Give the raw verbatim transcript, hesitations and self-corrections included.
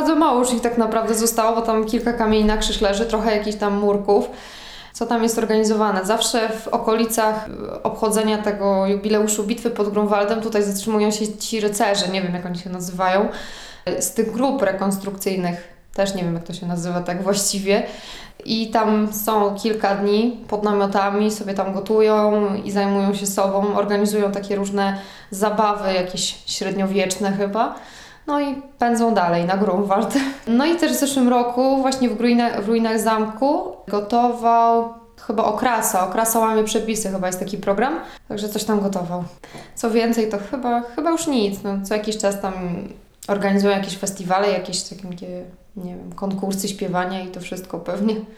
bardzo mało już ich tak naprawdę zostało, bo tam kilka kamieni na krzyż leży, trochę jakichś tam murków. Co tam jest organizowane? Zawsze w okolicach obchodzenia tego jubileuszu bitwy pod Grunwaldem tutaj zatrzymują się ci rycerze, nie wiem jak oni się nazywają, z tych grup rekonstrukcyjnych, też nie wiem jak to się nazywa tak właściwie. I tam są kilka dni pod namiotami, sobie tam gotują i zajmują się sobą, organizują takie różne zabawy, jakieś średniowieczne chyba. No i pędzą dalej na Grunwald. No i też w zeszłym roku właśnie w ruinach, w ruinach zamku gotował chyba Okrasa. Okrasa łamie przepisy, chyba jest taki program. Także coś tam gotował. Co więcej, to chyba, chyba już nic. No, co jakiś czas tam organizują jakieś festiwale, jakieś takie, nie wiem, konkursy śpiewania i to wszystko pewnie.